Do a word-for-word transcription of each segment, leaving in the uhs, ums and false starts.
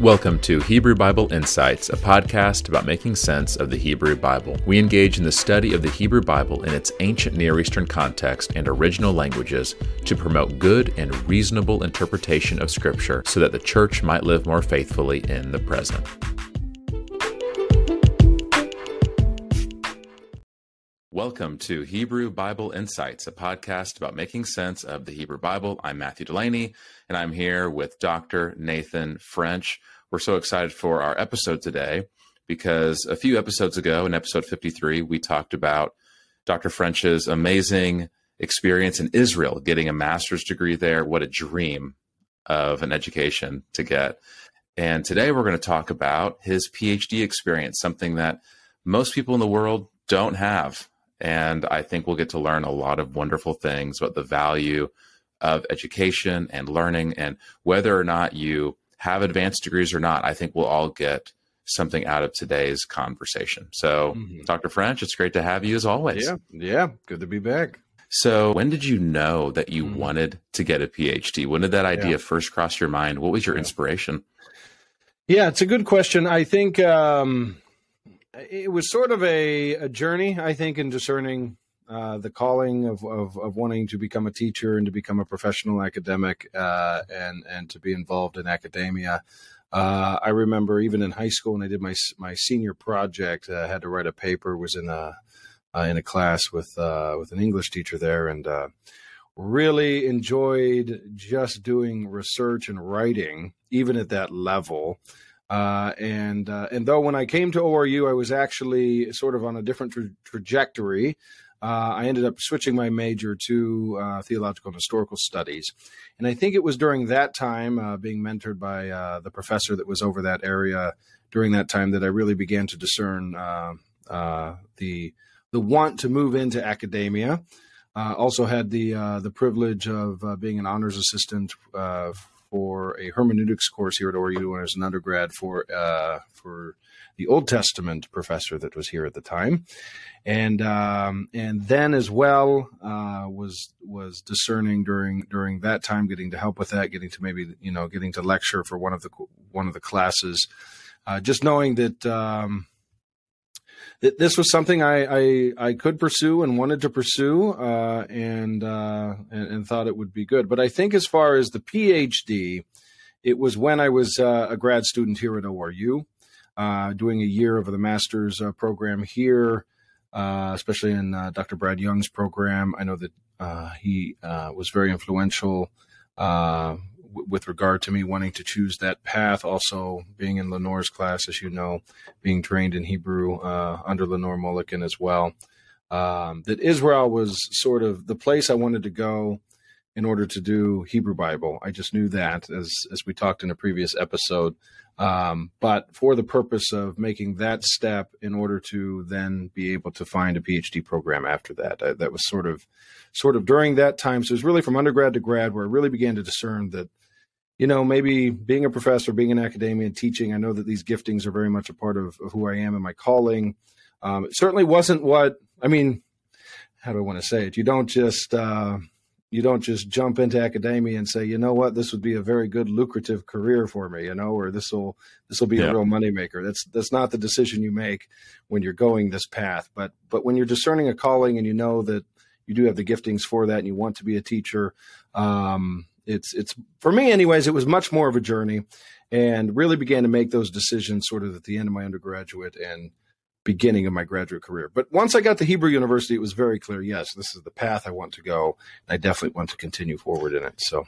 Welcome to Hebrew Bible Insights, a podcast about making sense of the Hebrew Bible. We engage in the study of the Hebrew Bible in its ancient Near Eastern context and original languages to promote good and reasonable interpretation of Scripture so that the church might live more faithfully in the present. Welcome to Hebrew Bible Insights, a podcast about making sense of the Hebrew Bible. I'm Matthew Delaney, and I'm here with Doctor Nathan French. We're so excited for our episode today because a few episodes ago, in episode fifty-three, we talked about Doctor French's amazing experience in Israel, getting a master's degree there. What a dream of an education to get. And today we're going to talk about his P H D experience, something that most people in the world don't have. And I think we'll get to learn a lot of wonderful things about the value of education and learning, and whether or not you have advanced degrees or not, I think we'll all get something out of today's conversation. So, mm-hmm. Doctor French, it's great to have you as always. Yeah, yeah, good to be back. So when did you know that you mm-hmm. wanted to get a P H D? When did that idea yeah. first cross your mind? What was your yeah. inspiration? Yeah, it's a good question. I think... Um... It was sort of a, a journey, I think, in discerning uh, the calling of, of, of wanting to become a teacher and to become a professional academic uh, and, and to be involved in academia. Uh, I remember even in high school when I did my my senior project, I had to write a paper, was in a uh, in a class with uh, with an English teacher there, and uh, really enjoyed just doing research and writing, even at that level. Uh, and uh, and though when I came to O R U, I was actually sort of on a different tra- trajectory. Uh, I ended up switching my major to uh, theological and historical studies. And I think it was during that time, uh, being mentored by uh, the professor that was over that area during that time, that I really began to discern uh, uh, the the want to move into academia. Uh, also had the uh, the privilege of uh, being an honors assistant uh, for a hermeneutics course here at O R U when I was an undergrad for uh, for the Old Testament professor that was here at the time, and um, and then as well uh, was was discerning during during that time, getting to help with that, getting to maybe you know getting to lecture for one of the one of the classes, uh, just knowing that. Um, This was something I, I, I could pursue and wanted to pursue, uh, and, uh, and and thought it would be good. But I think as far as the P H D, it was when I was uh, a grad student here at O R U, uh, doing a year of the master's uh, program here, uh, especially in uh, Doctor Brad Young's program. I know that uh, he uh, was very influential uh, w- with regard to me wanting to choose that path. Also, being in Lenore's class, as you know, being trained in Hebrew uh, under Lenore Mulliken as well. Um, that Israel was sort of the place I wanted to go in order to do Hebrew Bible. I just knew that, as as we talked in a previous episode. Um, but for the purpose of making that step in order to then be able to find a P H D program after that. I, that was sort of sort of during that time. So it was really from undergrad to grad where I really began to discern that, you know, maybe being a professor, being in academia and teaching, I know that these giftings are very much a part of, of who I am and my calling. Um, it certainly wasn't what, I mean, how do I want to say it? You don't just, uh, you don't just jump into academia and say, you know what, this would be a very good lucrative career for me, you know, or this will, this will be yeah. a real moneymaker. That's, that's not the decision you make when you're going this path. But, but when you're discerning a calling and you know that you do have the giftings for that and you want to be a teacher, um, It's it's for me, anyways. It was much more of a journey, and really began to make those decisions sort of at the end of my undergraduate and beginning of my graduate career. But once I got to Hebrew University, it was very clear. Yes, this is the path I want to go, and I definitely want to continue forward in it. So,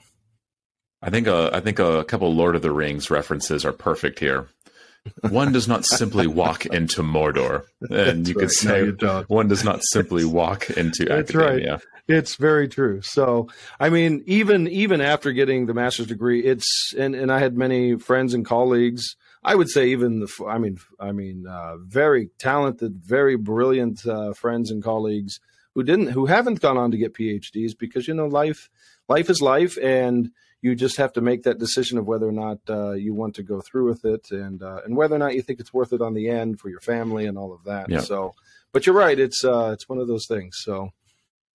I think a, I think a couple Lord of the Rings references are perfect here. One does not simply walk into Mordor, and That's you could right. say no, one does not simply walk into That's academia. Right. It's very true. So, I mean, even even after getting the master's degree, it's and, and I had many friends and colleagues. I would say even the I mean I mean uh, very talented, very brilliant uh, friends and colleagues who didn't who haven't gone on to get P H Ds because you know life life is life, and you just have to make that decision of whether or not uh, you want to go through with it, and uh, and whether or not you think it's worth it on the end for your family and all of that. Yeah. So, but you're right. It's uh, it's one of those things. So.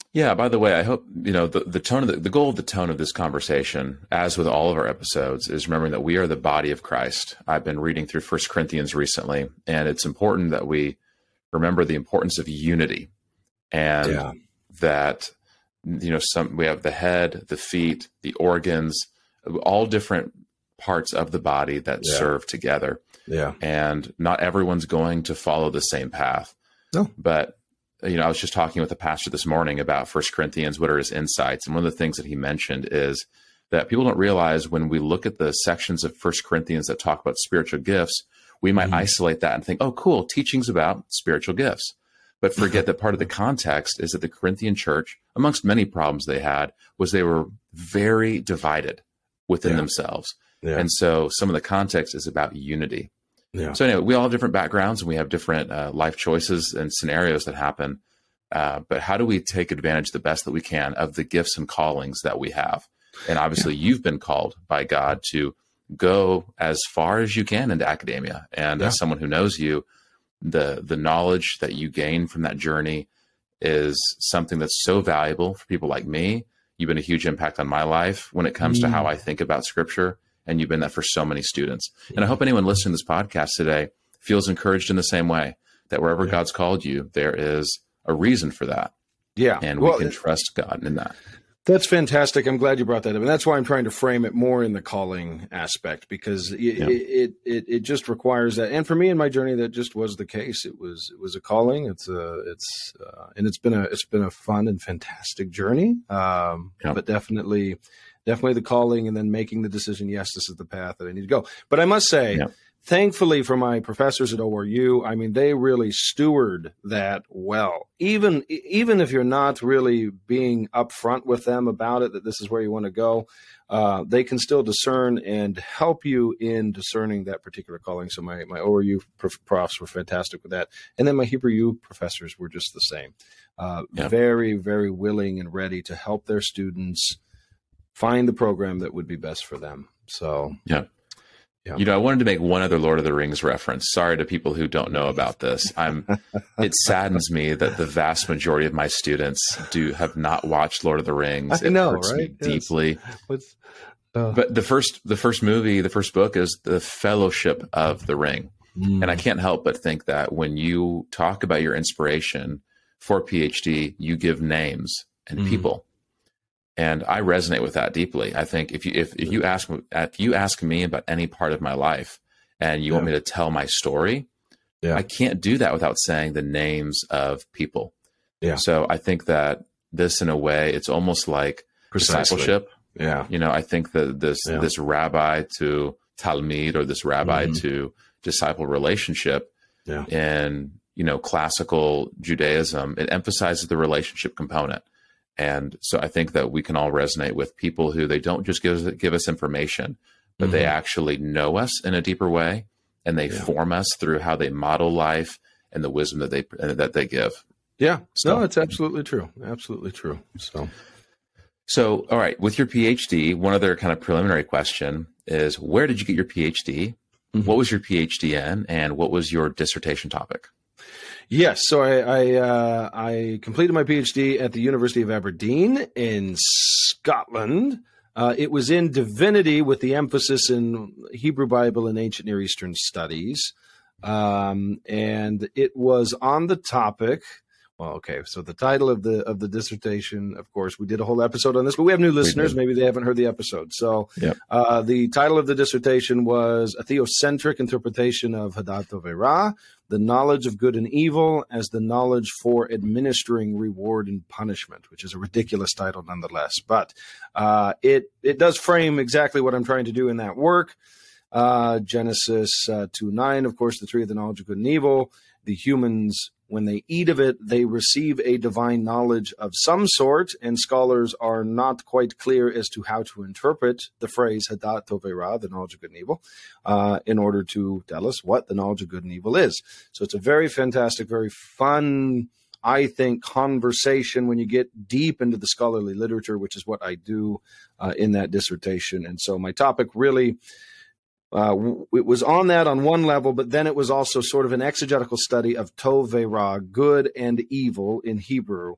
Yeah, by the way, I hope, you know, the, the tone of the, the goal of the tone of this conversation, as with all of our episodes, is remembering that we are the body of Christ. I've been reading through First Corinthians recently, and it's important that we remember the importance of unity, and yeah. that, you know, some, we have the head, the feet, the organs, all different parts of the body that yeah. serve together. Yeah. And not everyone's going to follow the same path. No. But, you know, I was just talking with a pastor this morning about First Corinthians, what are his insights? And one of the things that he mentioned is that people don't realize when we look at the sections of First Corinthians that talk about spiritual gifts, we might mm-hmm. isolate that and think, oh, cool, teaching's about spiritual gifts. But forget that part of the context is that the Corinthian church, amongst many problems they had, was they were very divided within yeah. themselves. Yeah. And so some of the context is about unity. Yeah. So anyway, we all have different backgrounds and we have different uh, life choices and scenarios that happen. Uh, but how do we take advantage the best that we can of the gifts and callings that we have? And obviously yeah. you've been called by God to go as far as you can into academia. And yeah. as someone who knows you, the the knowledge that you gain from that journey is something that's so valuable for people like me. You've been a huge impact on my life when it comes mm. to how I think about scripture. And you've been that for so many students. And I hope anyone listening to this podcast today feels encouraged in the same way, that wherever yeah. God's called you, there is a reason for that. Yeah. And well, we can trust God in that. That's fantastic. I'm glad you brought that up. And that's why I'm trying to frame it more in the calling aspect, because it, yeah. it, it, it just requires that. And for me in my journey, that just was the case. It was, it was a calling. It's a, it's, uh, and it's been a, it's been a fun and fantastic journey. Um, yeah. but definitely, definitely the calling, and then making the decision. Yes, this is the path that I need to go. But I must say, yeah. thankfully for my professors at O R U, I mean, they really steward that well. Even even if you're not really being upfront with them about it, that this is where you want to go, uh, they can still discern and help you in discerning that particular calling. So my, my O R U profs were fantastic with that. And then my Hebrew U professors were just the same. Uh, yeah. Very, very willing and ready to help their students find the program that would be best for them. So, yeah. Yeah. You know, I wanted to make one other Lord of the Rings reference. Sorry to people who don't know about this. I'm. It saddens me that the vast majority of my students do have not watched Lord of the Rings. I it know, hurts right? me deeply. What's, uh, but the first, the first movie, the first book is The Fellowship of the Ring, mm. and I can't help but think that when you talk about your inspiration for PhD, you give names and mm. people. And I resonate with that deeply. I think if you if, if you ask if you ask me about any part of my life and you yeah. want me to tell my story, yeah. I can't do that without saying the names of people. Yeah. So I think that this, in a way, it's almost like Precisely. discipleship. Yeah. You know, I think that this yeah. this rabbi to Talmud, or this rabbi mm-hmm. to disciple relationship yeah. in, you know, classical Judaism, it emphasizes the relationship component. And so I think that we can all resonate with people who they don't just give us, give us information, but mm-hmm. they actually know us in a deeper way, and they yeah. form us through how they model life and the wisdom that they that they give. Yeah, so, no, it's absolutely true. Absolutely true. So, so all right, with your PhD, one other kind of preliminary question is, where did you get your PhD? Mm-hmm. What was your PhD in, and what was your dissertation topic? Yes, so I I, uh, I completed my PhD at the University of Aberdeen in Scotland. Uh, it was in divinity with the emphasis in Hebrew Bible and ancient Near Eastern studies, um, and it was on the topic. Well, okay, so the title of the of the dissertation, of course, we did a whole episode on this, but we have new listeners. Maybe they haven't heard the episode. So yep. uh, the title of the dissertation was A Theocentric Interpretation of Hadat Toverah, the knowledge of good and evil as the knowledge for administering reward and punishment, which is a ridiculous title nonetheless. But uh, it, it does frame exactly what I'm trying to do in that work. Uh, Genesis uh, two nine, of course, the tree of the knowledge of good and evil. The humans, when they eat of it, they receive a divine knowledge of some sort, and scholars are not quite clear as to how to interpret the phrase Hadat Toverah, the knowledge of good and evil, uh, in order to tell us what the knowledge of good and evil is. So it's a very fantastic, very fun, I think, conversation when you get deep into the scholarly literature, which is what I do uh, in that dissertation. And so my topic really... Uh, it was on that on one level, but then it was also sort of an exegetical study of Toverah, good and evil in Hebrew,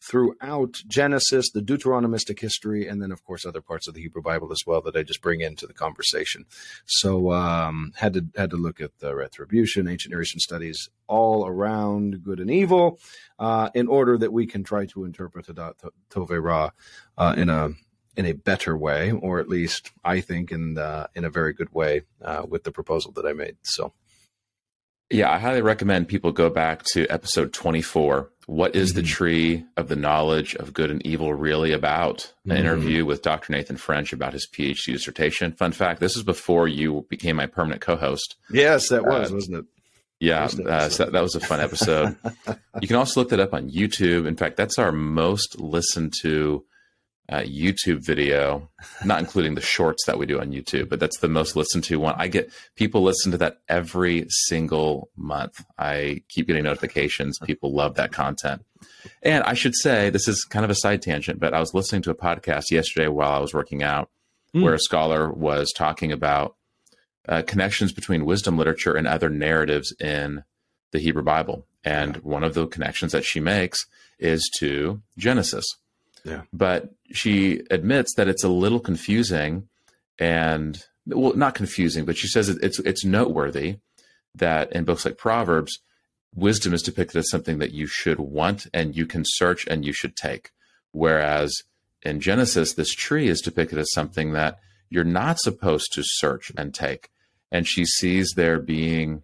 throughout Genesis, the Deuteronomistic history, and then, of course, other parts of the Hebrew Bible as well that I just bring into the conversation. So um, had to had to look at the retribution, ancient Near Eastern studies, all around good and evil, uh, in order that we can try to interpret the Tovei Ra uh, in a in a better way, or at least I think in the, in a very good way uh, with the proposal that I made. So. Yeah, I highly recommend people go back to episode twenty-four. What is mm-hmm. the tree of the knowledge of good and evil really about? An mm-hmm. interview with Doctor Nathan French about his PhD dissertation. Fun fact, this is before you became my permanent co-host. Yes, that was, uh, wasn't it? Yeah, uh, so that, that was a fun episode. You can also look that up on YouTube. In fact, that's our most listened to Uh, YouTube video, not including the shorts that we do on YouTube, but that's the most listened to one. I get people listen to that every single month. I keep getting notifications. People love that content. And I should say, this is kind of a side tangent, but I was listening to a podcast yesterday while I was working out mm. where a scholar was talking about uh, connections between wisdom literature and other narratives in the Hebrew Bible. And yeah. one of the connections that she makes is to Genesis. Yeah. But she admits that it's a little confusing and, well, not confusing, but she says it's it's noteworthy that in books like Proverbs, wisdom is depicted as something that you should want and you can search and you should take. Whereas in Genesis, this tree is depicted as something that you're not supposed to search and take. And she sees there being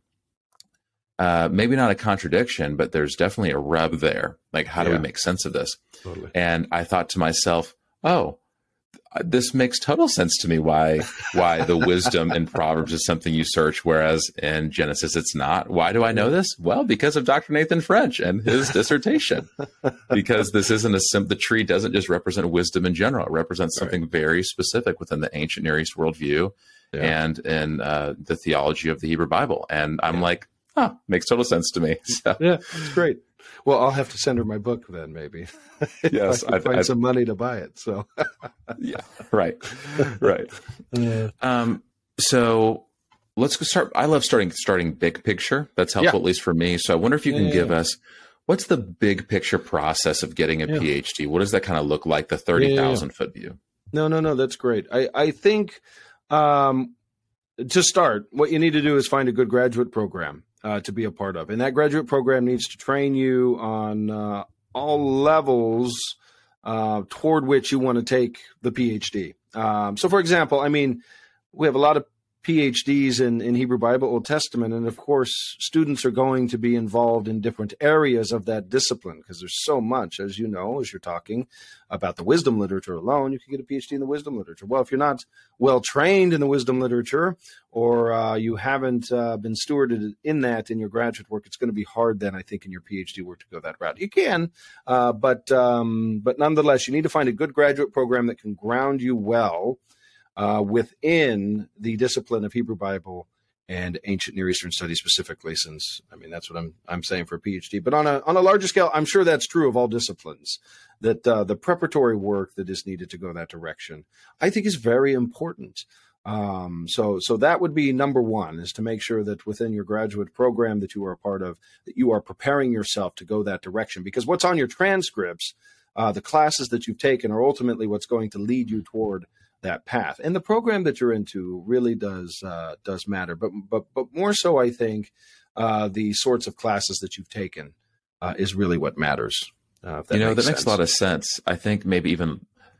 Uh, maybe not a contradiction, but there's definitely a rub there. Like, how do yeah. we make sense of this? Totally. And I thought to myself, oh, this makes total sense to me why why the wisdom in Proverbs is something you search, whereas in Genesis it's not. Why do I know this? Well, because of Doctor Nathan French and his dissertation. Because this isn't a sim- the tree doesn't just represent wisdom in general. It represents something right. very specific within the ancient Near East worldview yeah. and in uh, the theology of the Hebrew Bible. And I'm yeah. like, oh, makes total sense to me. So. Yeah, it's great. Well, I'll have to send her my book then, maybe. Yes, I can find I'd, some money to buy it. So, yeah, right, right. Uh, um, so let's go start. I love starting starting big picture. That's helpful, yeah. at least for me. So I wonder if you can yeah, give yeah. us what's the big picture process of getting a yeah. PhD. What does that kind of look like? The thirty thousand yeah, yeah, yeah. foot view. No, no, no. That's great. I I think. Um, To start, what you need to do is find a good graduate program uh, to be a part of. And that graduate program needs to train you on uh, all levels uh, toward which you want to take the PhD. Um, so, for example, I mean, we have a lot of PhDs in, in Hebrew Bible, Old Testament, and of course, students are going to be involved in different areas of that discipline because there's so much, as you know, as you're talking about the wisdom literature alone, you can get a PhD in the wisdom literature. Well, if you're not well trained in the wisdom literature or uh, you haven't uh, been stewarded in that in your graduate work, it's going to be hard then, I think, in your PhD work to go that route. You can, uh, but um, but nonetheless, you need to find a good graduate program that can ground you well Uh, within the discipline of Hebrew Bible and ancient Near Eastern studies specifically, since, I mean, that's what I'm I'm saying for a PhD. But on a on a larger scale, I'm sure that's true of all disciplines, that uh, the preparatory work that is needed to go that direction, I think is very important. Um, so so that would be number one, is to make sure that within your graduate program that you are a part of, that you are preparing yourself to go that direction. Because what's on your transcripts, uh, the classes that you've taken are ultimately what's going to lead you toward that path. And the program that you're into really does uh, does matter. But but but more so, I think uh, the sorts of classes that you've taken uh, is really what matters. Uh, that you know, makes that makes sense. a lot of sense. I think maybe even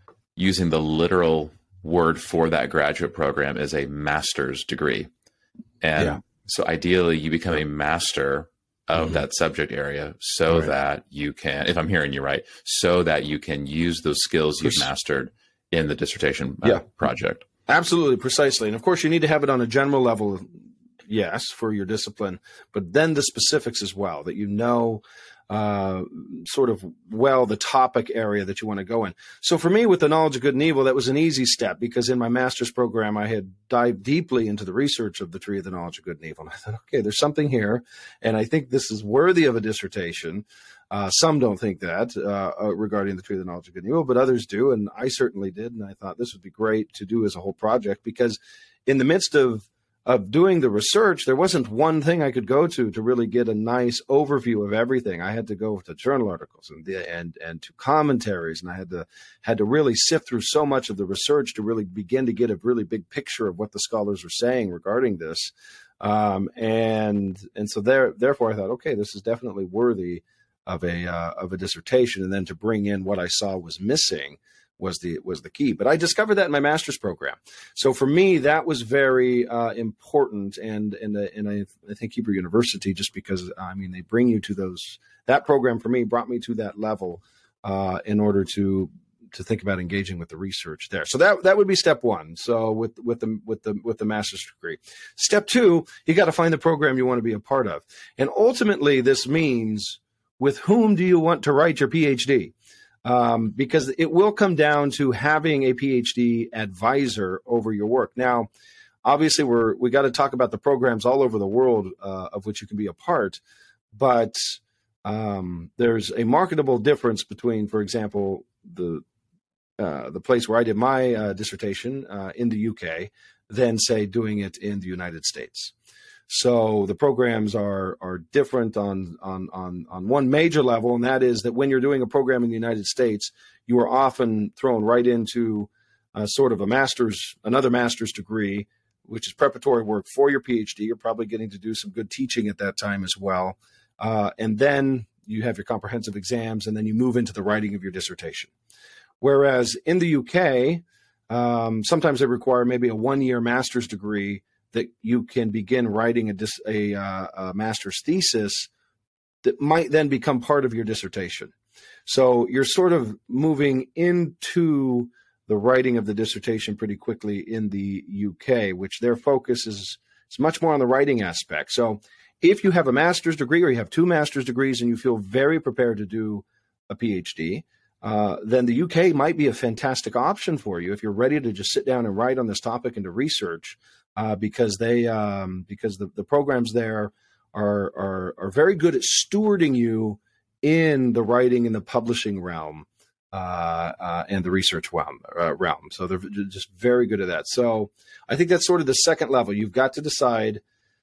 using the literal word for that graduate program is a master's degree. And yeah. so ideally you become a master of mm-hmm. that subject area so right. that you can, if I'm hearing you right, so that you can use those skills you've mastered in the dissertation uh, yeah. project. Absolutely, precisely. And of course, you need to have it on a general level, yes, for your discipline, but then the specifics as well, that you know uh, sort of well the topic area that you want to go in. So for me, with the knowledge of good and evil, that was an easy step, because in my master's program, I had dived deeply into the research of the tree of the knowledge of good and evil. And I thought, okay, there's something here, and I think this is worthy of a dissertation. Uh, some don't think that uh, uh, regarding the tree of the knowledge of good and evil, but others do, and I certainly did. And I thought this would be great to do as a whole project, because in the midst of of doing the research, there wasn't one thing I could go to to really get a nice overview of everything. I had to go to journal articles and and and to commentaries, and I had to had to really sift through so much of the research to really begin to get a really big picture of what the scholars were saying regarding this. Um, and and so there, therefore, I thought, okay, this is definitely worthy of a uh, of a dissertation. And then to bring in what I saw was missing was the was the key. But I discovered that in my master's program. So for me, that was very uh, important. And and uh, and I, I think Hebrew University, just because I mean they bring you to those. That program for me brought me to that level uh, in order to to think about engaging with the research there. So that that would be step one. So with with the with the with the master's degree. Step two, you got to find the program you want to be a part of. And ultimately, this means with whom do you want to write your PhD? Um, because it will come down to having a PhD advisor over your work. Now, obviously, we're we got to talk about the programs all over the world uh, of which you can be a part, but um, there's a marketable difference between, for example, the uh, the place where I did my uh, dissertation uh, in the U K, than say doing it in the United States. So the programs are are different on, on on on one major level, and that is that when you're doing a program in the United States, you are often thrown right into uh, sort of a master's, another master's degree, which is preparatory work for your PhD. You're probably getting to do some good teaching at that time as well, uh, and then you have your comprehensive exams, and then you move into the writing of your dissertation. Whereas in the U K, um, sometimes they require maybe a one-year master's degree that you can begin writing a, dis, a, uh, a master's thesis that might then become part of your dissertation. So you're sort of moving into the writing of the dissertation pretty quickly in the U K, which their focus is, is much more on the writing aspect. So if you have a master's degree or you have two master's degrees and you feel very prepared to do a PhD, uh, then the U K might be a fantastic option for you if you're ready to just sit down and write on this topic and to research. Uh, because they um, because the, the programs there are, are are very good at stewarding you in the writing and the publishing realm uh, uh, and the research realm, uh, realm. So they're just very good at that. So I think that's sort of the second level. You've got to decide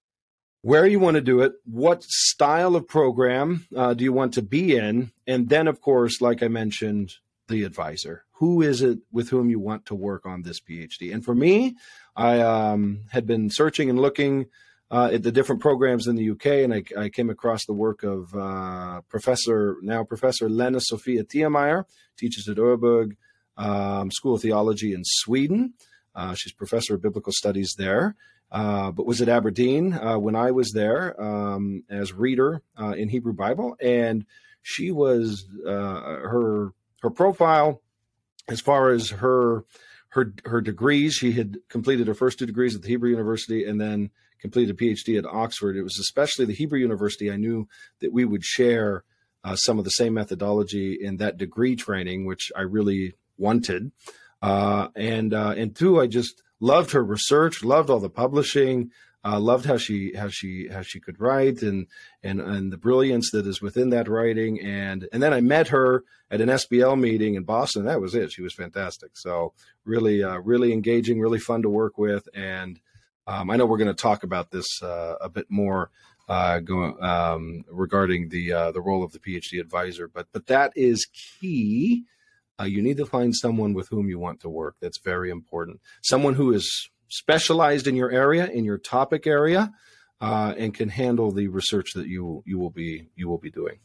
where you want to do it, what style of program uh, do you want to be in, and then, of course, like I mentioned, the advisor. Who is it with whom you want to work on this PhD? And for me, I um, had been searching and looking uh, at the different programs in the U K, and I, I came across the work of uh, Professor, now Professor Lena Sophia Tiemeyer, teaches at Örebro um, School of Theology in Sweden. Uh, she's Professor of Biblical Studies there, uh, but was at Aberdeen uh, when I was there um, as reader uh, in Hebrew Bible. And she was, uh, her her profile, as far as her her her degrees, she had completed her first two degrees at the Hebrew University and then completed a PhD at Oxford. It was especially the Hebrew University I knew that we would share uh, some of the same methodology in that degree training, which I really wanted. Uh, and uh, and two, I just loved her research, loved all the publishing, uh, loved how she how she how she could write, and and and the brilliance that is within that writing. And and then I met her at an S B L meeting in Boston. That was it. She was fantastic. So really, uh, really engaging, really fun to work with. And um, I know we're going to talk about this uh, a bit more uh, going um, regarding the uh, the role of the PhD advisor. But but that is key. Uh, you need to find someone with whom you want to work. That's very important. Someone who is specialized in your area, in your topic area, uh, and can handle the research that you you will be you will be doing.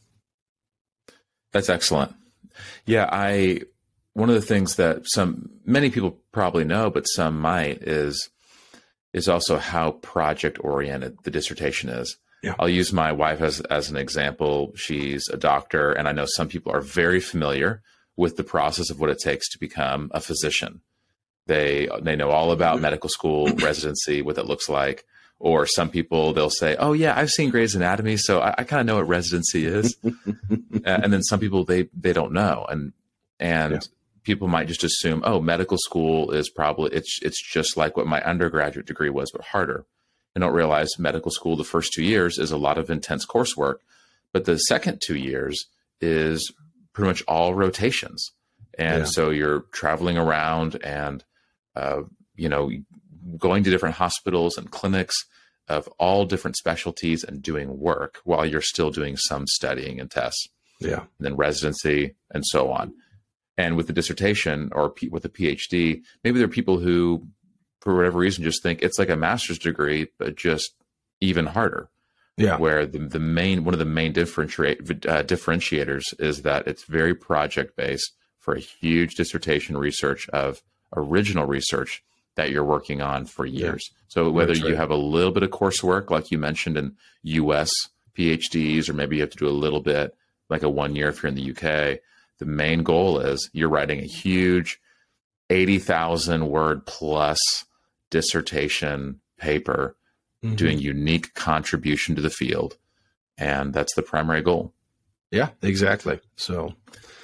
That's excellent. Yeah, I one of the things that some many people probably know, but some might, is is also how project oriented the dissertation is. Yeah. I'll use my wife as as an example. She's a doctor, and I know some people are very familiar with the process of what it takes to become a physician. They they know all about medical school, residency, what that looks like. Or some people, they'll say, oh, yeah, I've seen Grey's Anatomy, so I, I kind of know what residency is. And then some people, they they don't know. And and yeah. people might just assume, oh, medical school is probably, it's it's just like what my undergraduate degree was, but harder. And don't realize medical school, the first two years is a lot of intense coursework. But the second two years is pretty much all rotations. And yeah. so you're traveling around and, uh, you know, going to different hospitals and clinics of all different specialties and doing work while you're still doing some studying and tests. Yeah. And then residency and so on. And with the dissertation or P- with a PhD, maybe there are people who, for whatever reason, just think it's like a master's degree, but just even harder. Yeah. Where the, the main, one of the main differentiate, uh, differentiators is that it's very project based for a huge dissertation research of original research that you're working on for years. Yeah. So whether right. you have a little bit of coursework, like you mentioned in U S PhDs, or maybe you have to do a little bit like a one year if you're in the U K, the main goal is you're writing a huge eighty thousand word plus dissertation paper, mm-hmm. doing unique contribution to the field. And that's the primary goal. Yeah, exactly. So,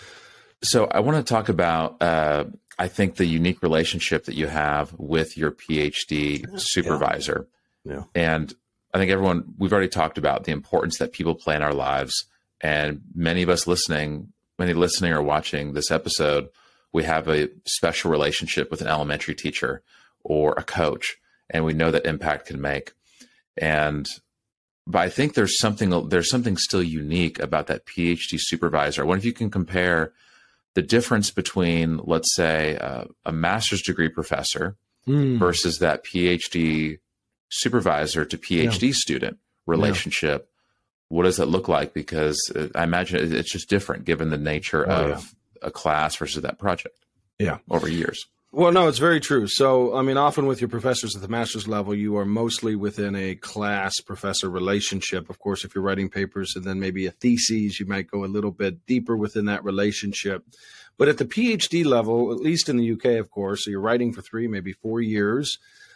so I want to talk about, uh, I think the unique relationship that you have with your PhD supervisor. Yeah. yeah. And I think everyone, we've already talked about the importance that people play in our lives. And many of us listening, many listening or watching this episode, we have a special relationship with an elementary teacher or a coach, and we know that impact can make. And, but I think there's something, there's something still unique about that PhD supervisor. I wonder if you can compare the difference between, let's say, uh, a master's degree professor mm. versus that PhD supervisor to PhD yeah. student relationship. Yeah. What does that look like? Because I imagine it's just different given the nature oh, of yeah. a class versus that project. Yeah. Over years. Well, no, it's very true. So, I mean, often with your professors at the master's level, you are mostly within a class-professor relationship. Of course, if you're writing papers and then maybe a thesis, you might go a little bit deeper within that relationship. But at the PhD level, at least in the U K, of course, so you're writing for three, maybe four years,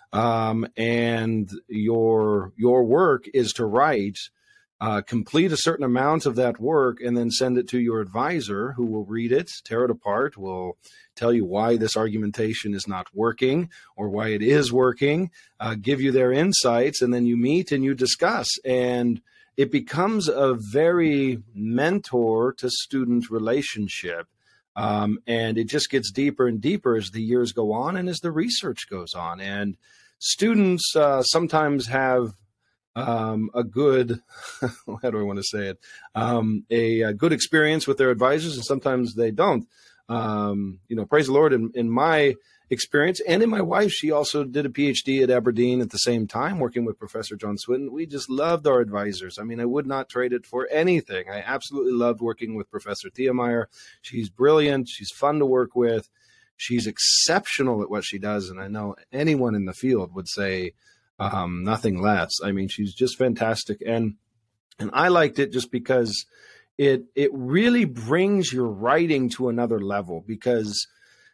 um, and your your work is to write, uh, complete a certain amount of that work, and then send it to your advisor, who will read it, tear it apart, will tell you why this argumentation is not working or why it is working, uh, give you their insights, and then you meet and you discuss. And it becomes a very mentor to student relationship. Um, and it just gets deeper and deeper as the years go on and as the research goes on. And students uh, sometimes have um, a good, how do I want to say it, um, a, a good experience with their advisors, and sometimes they don't. Um, you know, praise the Lord, in, in my experience and in my wife, she also did a PhD at Aberdeen at the same time, working with Professor John Swinton. We just loved our advisors. I mean, I would not trade it for anything. I absolutely loved working with Professor Thiemeyer. She's brilliant. She's fun to work with. She's exceptional at what she does. And I know anyone in the field would say um, nothing less. I mean, she's just fantastic. And, and I liked it just because It it really brings your writing to another level, because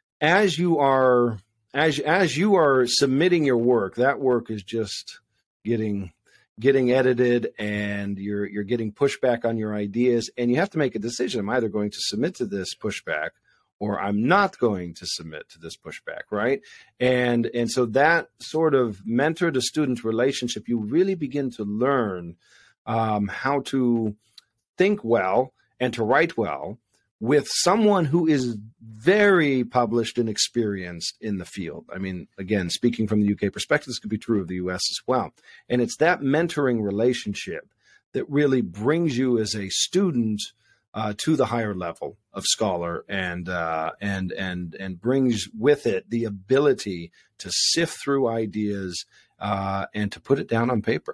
as you are as as you are submitting your work, that work is just getting getting edited, and you're you're getting pushback on your ideas, and you have to make a decision. I'm either going to submit to this pushback, or I'm not going to submit to this pushback, right? And and so that sort of mentor to student relationship, you really begin to learn um, how to think well and to write well with someone who is very published and experienced in the field. I mean, again, speaking from the U K perspective, this could be true of the U S as well. And it's that mentoring relationship that really brings you as a student uh, to the higher level of scholar, and uh, and and and brings with it the ability to sift through ideas uh, and to put it down on paper.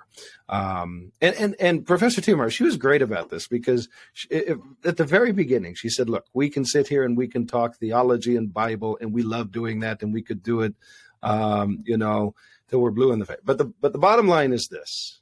Um, and, and and Professor Thiemeyer, she was great about this, because she, if, at the very beginning, she said, "Look, we can sit here and we can talk theology and Bible, and we love doing that, and we could do it, um, you know, till we're blue in the face. But the but the bottom line is this."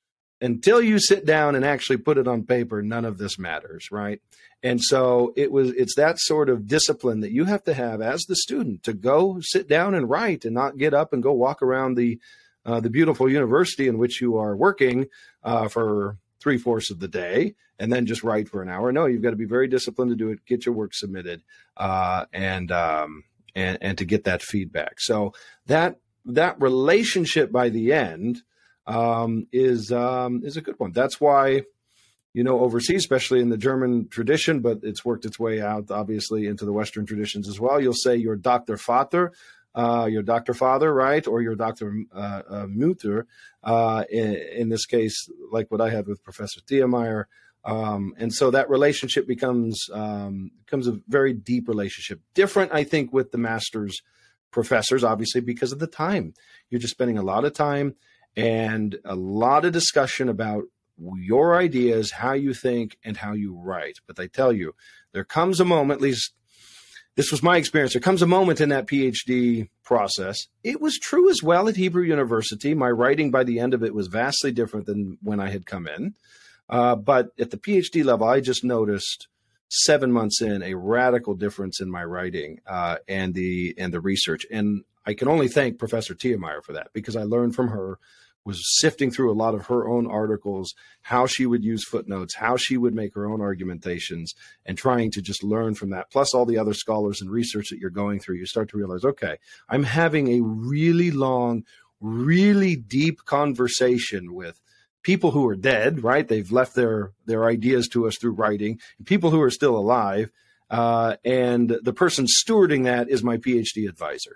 Until you sit down and actually put it on paper, none of this matters, right? And so it was, it's that sort of discipline that you have to have as the student to go sit down and write, and not get up and go walk around the uh, the beautiful university in which you are working uh, for three-fourths of the day and then just write for an hour. No, you've got to be very disciplined to do it, get your work submitted, uh, and, um, and and to get that feedback. So that that relationship by the end um, is um, is a good one. That's why, you know, overseas, especially in the German tradition, but it's worked its way out, obviously, into the Western traditions as well. You'll say your Doctor Vater, uh, your Doctor Father, right, or your Doctor Uh, uh, Mutter, uh, in, in this case, like what I had with Professor Thiemeyer. Um, and so that relationship becomes um, becomes a very deep relationship. Different, I think, with the master's professors, obviously, because of the time. You're just spending a lot of time and a lot of discussion about your ideas, how you think, and how you write. But I tell you, there comes a moment, at least this was my experience, there comes a moment in that PhD process. It was true as well at Hebrew University. My writing by the end of it was vastly different than when I had come in. Uh, but at the PhD level, I just noticed seven months in a radical difference in my writing uh, and the and the research. And I can only thank Professor Thiemeyer for that, because I learned from her, was sifting through a lot of her own articles, how she would use footnotes, how she would make her own argumentations, and trying to just learn from that. Plus all the other scholars and research that you're going through, you start to realize, okay, I'm having a really long, really deep conversation with people who are dead, right? They've left their, their ideas to us through writing, people who are still alive. Uh, and the person stewarding that is my PhD advisor.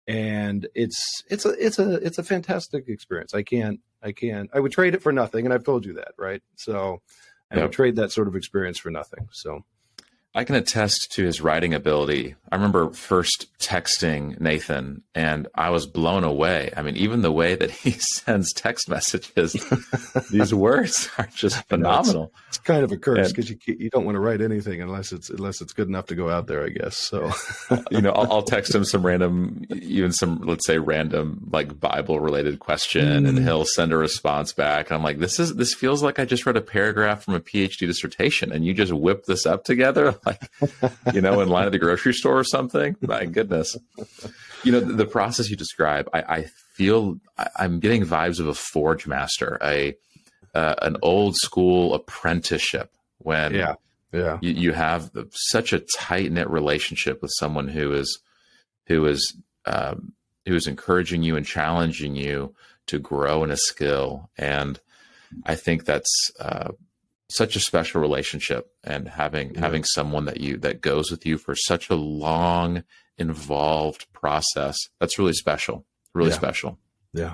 And it's, it's a, it's a, it's a fantastic experience. I can't, I can't, I would trade it for nothing. And I've told you that, right? So I Yep. would trade that sort of experience for nothing. So I can attest to his writing ability. I remember first texting Nathan, and I was blown away. I mean, even the way that he sends text messages, these words are just phenomenal. It's, it's kind of a curse, And- because you you don't want to write anything unless it's unless it's good enough to go out there, I guess. So you know, I'll, I'll text him some random, even some, let's say, random like Bible related question, and Mm. he'll send a response back. And I'm like, this is this feels like I just read a paragraph from a PhD dissertation, and you just whipped this up together, like, you know, in line at the grocery store or something. My goodness. You know, the, the process you describe, I, I feel I, I'm getting vibes of a forge master, a uh, an old school apprenticeship, when yeah, yeah, you, you have the, such a tight knit relationship with someone who is who is um, who is encouraging you and challenging you to grow in a skill. And I think that's uh, such a special relationship, and having Yeah. having someone that you that goes with you for such a long, involved process. That's really special. Really Yeah. special. yeah.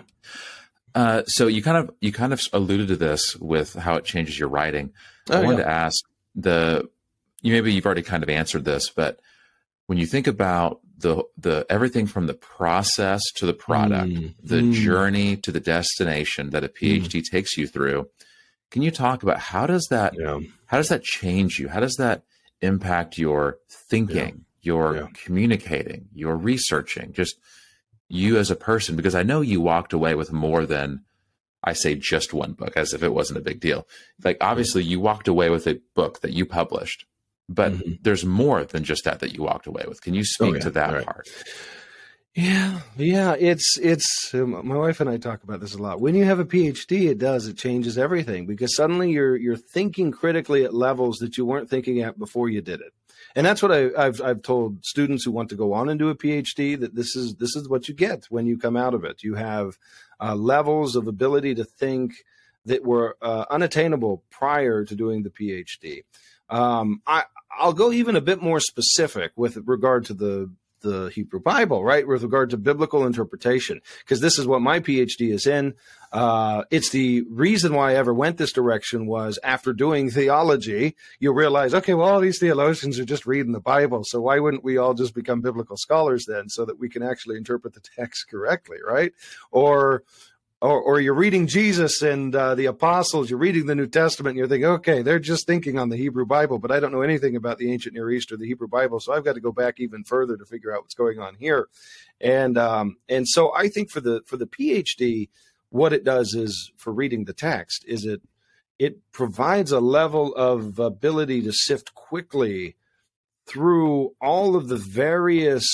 Uh, so you kind of you kind of alluded to this with how it changes your writing. I Oh, wanted yeah. to ask the you maybe you've already kind of answered this, but when you think about the the everything from the process to the product, Mm. the Mm. journey to the destination that a PhD takes you through, can you talk about how does that Yeah. how does that change you? How does that impact your thinking, your Yeah. communicating, your researching, just you as a person? Because I know you walked away with more than, I say, just one book, as if it wasn't a big deal. Like, obviously you walked away with a book that you published, but Mhm. there's more than just that that you walked away with. Can you speak yeah. to that Right. part? Yeah, yeah, it's it's um, my wife and I talk about this a lot. When you have a PhD, it does it changes everything, because suddenly you're you're thinking critically at levels that you weren't thinking at before you did it. And that's what I, I've I've told students who want to go on and do a PhD, that this is this is what you get when you come out of it. You have uh, levels of ability to think that were uh, unattainable prior to doing the PhD. Um, I I'll go even a bit more specific with regard to the the Hebrew Bible, right? With regard to biblical interpretation, because this is what my PhD is in. Uh, it's the reason why I ever went this direction was after doing theology, you realize, okay, well, all these theologians are just reading the Bible. So why wouldn't we all just become biblical scholars then, so that we can actually interpret the text correctly, right? Or, Or, or you're reading Jesus and uh, the apostles, you're reading the New Testament, and you're thinking, okay, they're just thinking on the Hebrew Bible, but I don't know anything about the ancient Near East or the Hebrew Bible, so I've got to go back even further to figure out what's going on here. And um, and so I think for the for the PhD, what it does is, for reading the text, is it it provides a level of ability to sift quickly through all of the various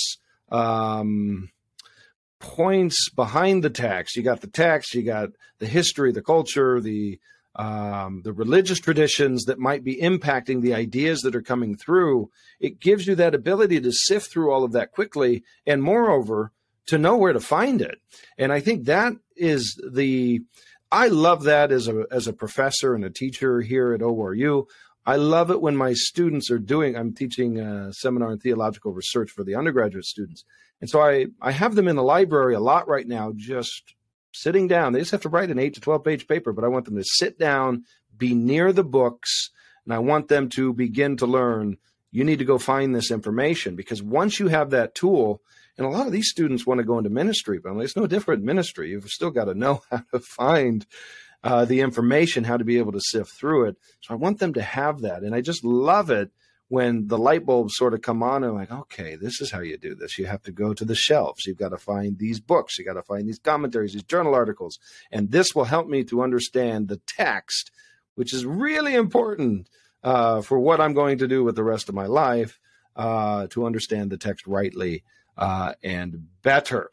um points behind the text. You got the text, you got the history, the culture, the um, the religious traditions that might be impacting the ideas that are coming through. It gives you that ability to sift through all of that quickly, and moreover, to know where to find it. And I think that is the, I love that as a as a professor and a teacher here at O R U. I love it when my students are doing, I'm teaching a seminar in theological research for the undergraduate students. And so I, I have them in the library a lot right now, just sitting down. They just have to write an eight to twelve page paper, but I want them to sit down, be near the books, and I want them to begin to learn. You need to go find this information, because once you have that tool, and a lot of these students want to go into ministry, but it's no different in ministry. You've still got to know how to find uh, the information, how to be able to sift through it. So I want them to have that. And I just love it when the light bulbs sort of come on and like, okay, this is how you do this. You have to go to the shelves. You've got to find these books. You got to find these commentaries, these journal articles. And this will help me to understand the text, which is really important uh, for what I'm going to do with the rest of my life, uh, to understand the text rightly uh, and better.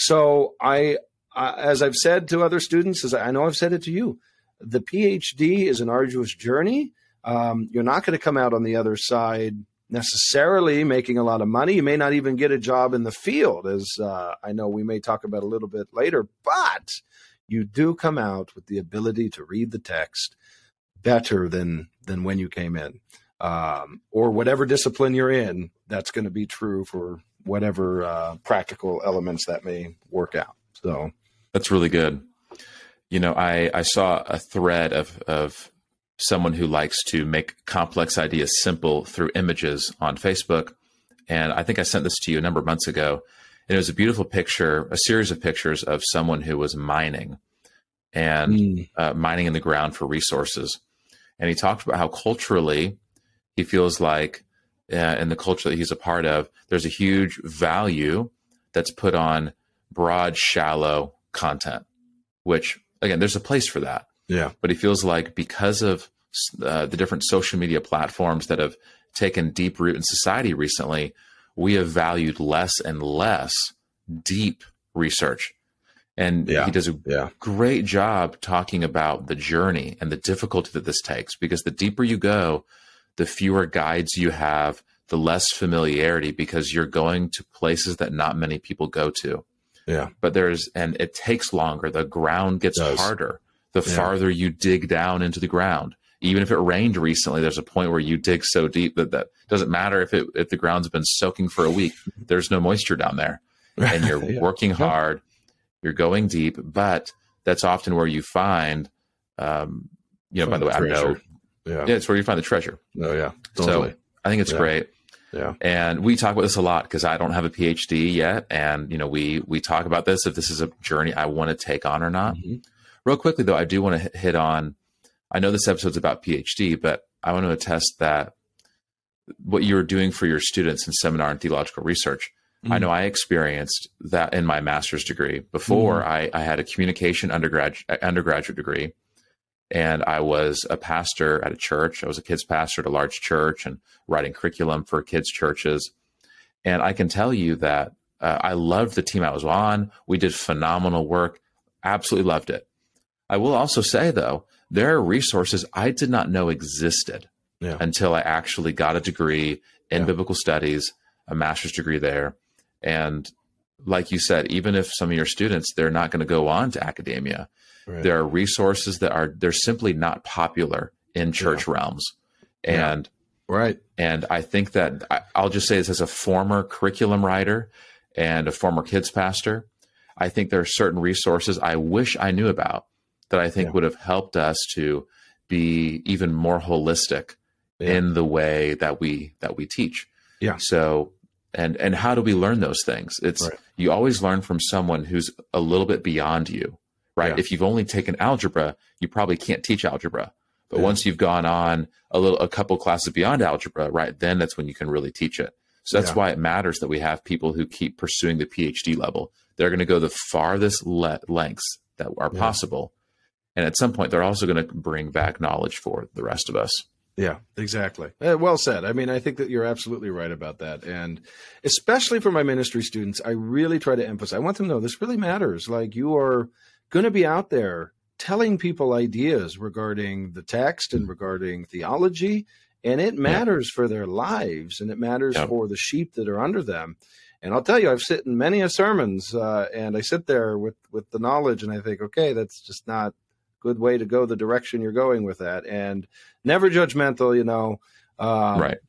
So I, uh, as I've said to other students, as I know I've said it to you, the PhD is an arduous journey. Um, you're not going to come out on the other side necessarily making a lot of money. You may not even get a job in the field, as uh, I know we may talk about a little bit later, but you do come out with the ability to read the text better than than when you came in. Um, or whatever discipline you're in, that's going to be true for whatever uh, practical elements that may work out. So that's really good. You know, I, I saw a thread of of someone who likes to make complex ideas simple through images on Facebook. And I think I sent this to you a number of months ago. And it was a beautiful picture, a series of pictures of someone who was mining and mm. uh, mining in the ground for resources. And he talked about how culturally he feels like uh, in the culture that he's a part of, there's a huge value that's put on broad, shallow content, which, again, there's a place for that. Yeah. But he feels like because of uh, the different social media platforms that have taken deep root in society recently, we have valued less and less deep research. And yeah. he does a yeah. great job talking about the journey and the difficulty that this takes, because the deeper you go, the fewer guides you have, the less familiarity, because you're going to places that not many people go to. Yeah. But there's, and it takes longer. The ground gets harder the yeah. farther you dig down into the ground. Even if it rained recently, there's a point where you dig so deep that that doesn't matter if it if the ground's been soaking for a week. There's no moisture down there, and you're yeah. working hard. You're going deep, but that's often where you find, um, you know. Find by the way, treasure. I know, yeah. yeah, it's where you find the treasure. Oh yeah, totally. So I think it's yeah. great. Yeah, and we talk about this a lot because I don't have a PhD yet, and you know, we we talk about this, if this is a journey I want to take on or not. Mm-hmm. Real quickly, though, I do want to hit on, I know this episode's about PhD, but I want to attest that what you're doing for your students in seminar and theological research, mm-hmm. I know I experienced that in my master's degree. Before, mm-hmm. I, I had a communication undergraduate, undergraduate degree, and I was a pastor at a church. I was a kids pastor at a large church and writing curriculum for kids' churches. And I can tell you that uh, I loved the team I was on. We did phenomenal work. Absolutely loved it. I will also say, though, there are resources I did not know existed yeah. until I actually got a degree in yeah. biblical studies, a master's degree there. And like you said, even if some of your students, they're not going to go on to academia, right. there are resources that are, they're simply not popular in church yeah. realms. And, yeah. right. and I think that I, I'll just say this as a former curriculum writer and a former kids pastor, I think there are certain resources I wish I knew about that I think yeah. would have helped us to be even more holistic yeah. in the way that we that we teach. Yeah. So, and and how do we learn those things? It's right. you always learn from someone who's a little bit beyond you, right? Yeah. If you've only taken algebra, you probably can't teach algebra. But yeah. once you've gone on a little a couple classes beyond algebra, right, then that's when you can really teach it. So that's yeah. why it matters that we have people who keep pursuing the PhD level. They're going to go the farthest le- lengths that are yeah. possible. And at some point, they're also going to bring back knowledge for the rest of us. Yeah, exactly. Uh, well said. I mean, I think that you're absolutely right about that. And especially for my ministry students, I really try to emphasize, I want them to know this really matters. Like, you are going to be out there telling people ideas regarding the text and regarding theology, and it matters yeah. for their lives, and it matters yep. for the sheep that are under them. And I'll tell you, I've sit in many a sermons, uh, and I sit there with, with the knowledge, and I think, okay, that's just not good way to go the direction you're going with that. And never judgmental, you know. Um, right.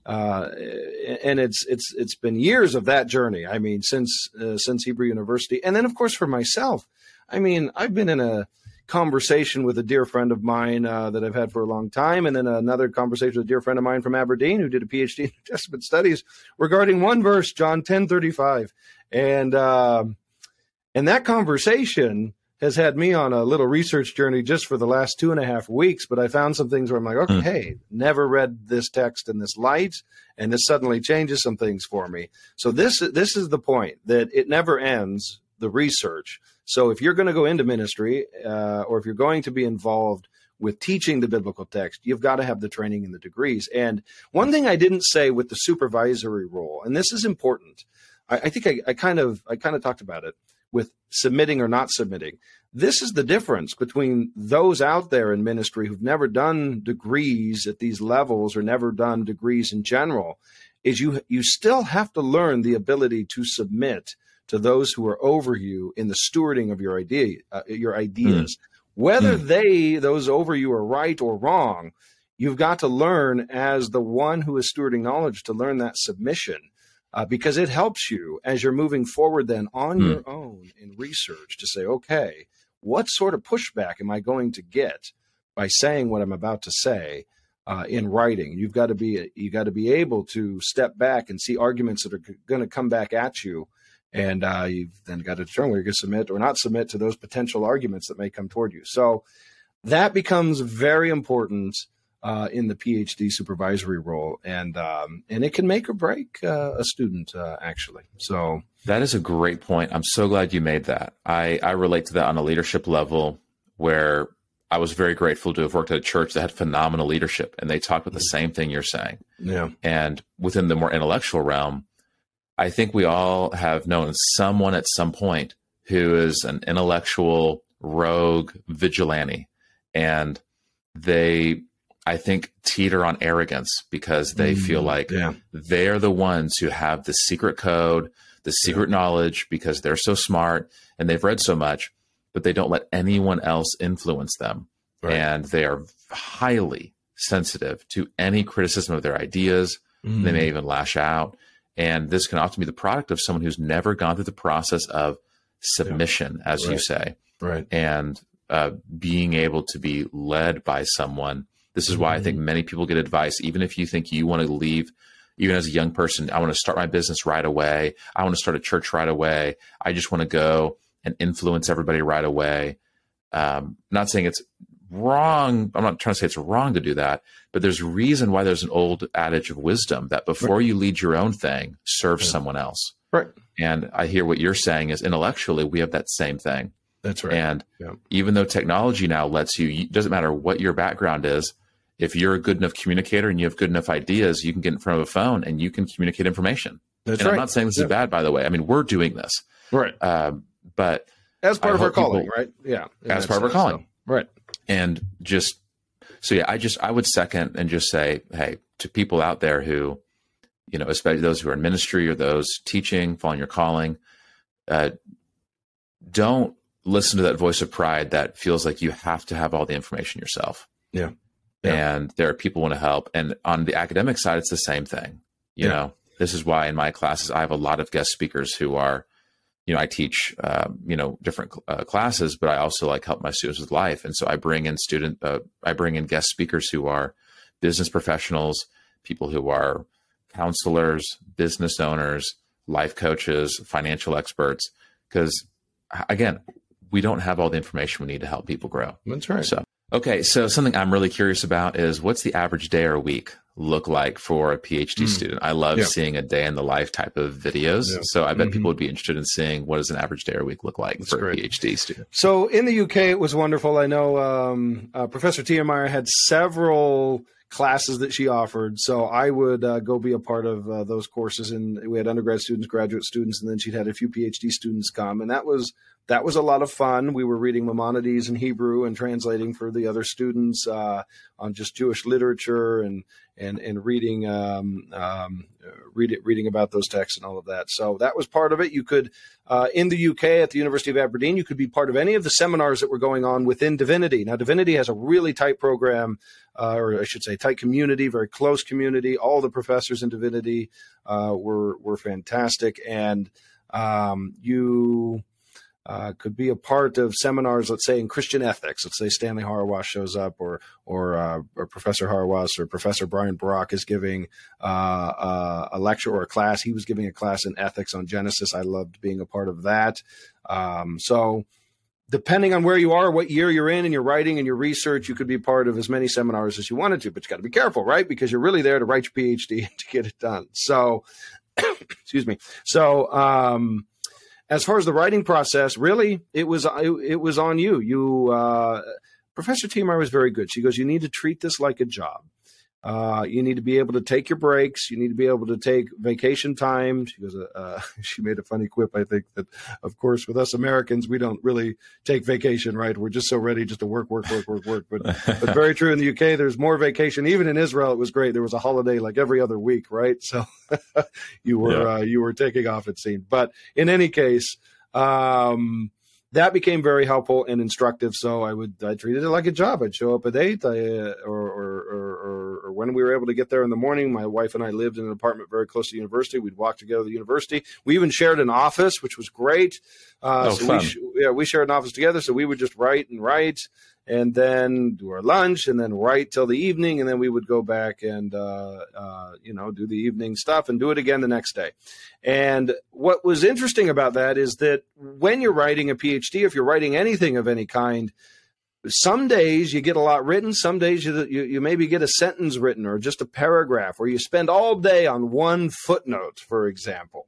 Uh, and it's it's it's been years of that journey. I mean, since uh, since Hebrew University, and then of course for myself. I mean, I've been in a conversation with a dear friend of mine uh, that I've had for a long time, and then another conversation with a dear friend of mine from Aberdeen who did a PhD in New Testament studies regarding one verse, John ten thirty-five, and uh, and that conversation has had me on a little research journey just for the last two and a half weeks. But I found some things where I'm like, okay, mm. hey, never read this text in this light, and this suddenly changes some things for me. So this this is the point, that it never ends, the research. So if you're going to go into ministry, uh, or if you're going to be involved with teaching the biblical text, you've got to have the training and the degrees. And one thing I didn't say with the supervisory role, and this is important, I, I think I, I kind of I kind of talked about it with submitting or not submitting. This is the difference between those out there in ministry who've never done degrees at these levels or never done degrees in general, is you you still have to learn the ability to submit to those who are over you in the stewarding of your idea, uh, your ideas. Mm. Whether mm. they, those over you, are right or wrong, you've got to learn as the one who is stewarding knowledge to learn that submission. Uh, because it helps you as you're moving forward then on mm. your own in research to say, okay, what sort of pushback am I going to get by saying what I'm about to say uh, in writing? You've got to be you got to be able to step back and see arguments that are g- going to come back at you, and uh, you've then got to determine whether you're going to submit or not submit to those potential arguments that may come toward you. So that becomes very important Uh, in the PhD supervisory role, and um, and it can make or break uh, a student, uh, actually. So that is a great point. I'm so glad you made that. I, I relate to that on a leadership level, where I was very grateful to have worked at a church that had phenomenal leadership, and they talked about the same thing you're saying. Yeah. And within the more intellectual realm, I think we all have known someone at some point who is an intellectual rogue vigilante, and they, I think, teeter on arrogance because they mm, feel like yeah. they're the ones who have the secret code, the secret yeah. knowledge, because they're so smart and they've read so much, but they don't let anyone else influence them. Right. And they are highly sensitive to any criticism of their ideas. Mm. They may even lash out. And this can often be the product of someone who's never gone through the process of submission, yeah. as right. you say, right. and uh, being able to be led by someone. This is why I think many people get advice, even if you think you want to leave, even as a young person, I want to start my business right away. I want to start a church right away. I just want to go and influence everybody right away. Um, not saying it's wrong. I'm not trying to say it's wrong to do that, but there's a reason why there's an old adage of wisdom that before right. you lead your own thing, serve yeah. someone else. Right. And I hear what you're saying is intellectually, we have that same thing. That's right. And yeah. even though technology now lets you, it doesn't matter what your background is, if you're a good enough communicator and you have good enough ideas, you can get in front of a phone and you can communicate information. That's and right. I'm not saying this yeah. is bad, by the way. I mean, we're doing this. Right. Uh, but as part I of our calling, people, right? Yeah. As part of our calling. So. Right. And just, so yeah, I just, I would second and just say, hey, to people out there who, you know, especially those who are in ministry or those teaching, following your calling, uh, don't listen to that voice of pride that feels like you have to have all the information yourself. Yeah. Yeah. And there are people who want to help. And on the academic side, it's the same thing. You yeah. know, this is why in my classes, I have a lot of guest speakers who are, you know, I teach, uh, you know, different uh, classes, but I also like help my students with life. And so I bring in student, uh, I bring in guest speakers who are business professionals, people who are counselors, business owners, life coaches, financial experts, because again, we don't have all the information we need to help people grow. That's right. So, okay. So something I'm really curious about is what's the average day or week look like for a PhD mm. student? I love yeah. seeing a day in the life type of videos. Yeah. So I bet mm-hmm. people would be interested in seeing what does an average day or week look like That's for great. a PhD student. So in the U K, it was wonderful. I know um, uh, Professor Tiemeyer had several classes that she offered. So I would uh, go be a part of uh, those courses. And we had undergrad students, graduate students, and then she'd had a few PhD students come. And that was that was a lot of fun. We were reading Maimonides in Hebrew and translating for the other students uh, on just Jewish literature and and and reading um, um, read it, reading about those texts and all of that. So that was part of it. You could uh, in the U K at the University of Aberdeen, you could be part of any of the seminars that were going on within Divinity. Now, Divinity has a really tight program, uh, or I should say, tight community, very close community. All the professors in Divinity uh, were were fantastic, and um, you. Uh, could be a part of seminars, let's say in Christian ethics. Let's say Stanley Hauerwas shows up, or or, uh, or Professor Hauerwas or Professor Brian Brock is giving uh, uh, a lecture or a class. He was giving a class in ethics on Genesis. I loved being a part of that. Um, so depending on where you are, what year you're in, and your writing and your research, you could be part of as many seminars as you wanted to. But you got to be careful, right? Because you're really there to write your PhD to get it done. So, excuse me. So. Um, As far as the writing process, really, it was it, it was on you. You, uh, Professor Timar was very good. She goes, you need to treat this like a job. Uh, you need to be able to take your breaks. You need to be able to take vacation time. She goes, uh, she made a funny quip, I think, that, of course, with us Americans, we don't really take vacation, right? We're just so ready just to work, work, work, work, work. But, but very true in the U K, there's more vacation. Even in Israel, it was great. There was a holiday like every other week, right? So you were, yeah. uh, you were taking off, it seemed. But in any case, um, that became very helpful and instructive. So I would, I treated it like a job. I'd show up at eight, I, uh, or, or, or, or, or when we were able to get there in the morning. My wife and I lived in an apartment very close to the university. We'd walk together to the university. We even shared an office, which was great. Uh, oh, so fun. we, sh- yeah, we shared an office together. So we would just write and write, and then do our lunch, and then write till the evening, and then we would go back and uh, uh, you know, do the evening stuff and do it again the next day. And what was interesting about that is that when you're writing a PhD, if you're writing anything of any kind, some days you get a lot written. Some days you, you you maybe get a sentence written or just a paragraph, or you spend all day on one footnote, for example,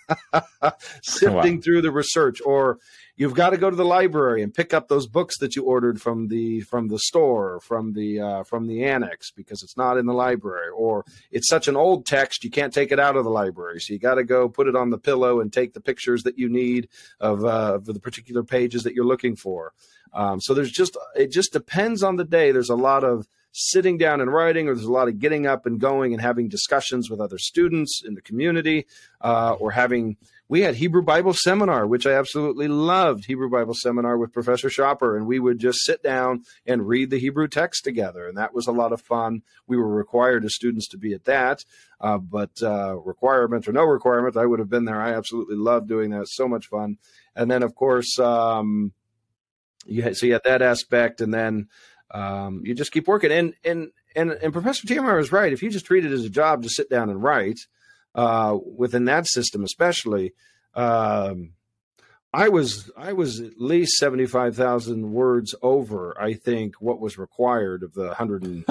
sifting wow. through the research. Or you've got to go to the library and pick up those books that you ordered from the from the store, or from the uh, from the annex, because it's not in the library, or it's such an old text you can't take it out of the library, so you got to go put it on the pillow and take the pictures that you need of, uh, of the particular pages that you're looking for. Um, so there's just, it just depends on the day. There's a lot of sitting down and writing, or there's a lot of getting up and going and having discussions with other students in the community, uh, or having, we had Hebrew Bible Seminar, which I absolutely loved, Hebrew Bible Seminar with Professor Schopper, and we would just sit down and read the Hebrew text together, and that was a lot of fun. We were required as students to be at that, uh, but uh, requirement or no requirement, I would have been there. I absolutely loved doing that. So much fun. And then, of course, um, You had, so you had that aspect, and then um, you just keep working. And and and, and Professor Timar was right. If you just treat it as a job to sit down and write, uh, within that system especially, um, I was I was at least seventy-five thousand words over, I think, what was required of the one hundred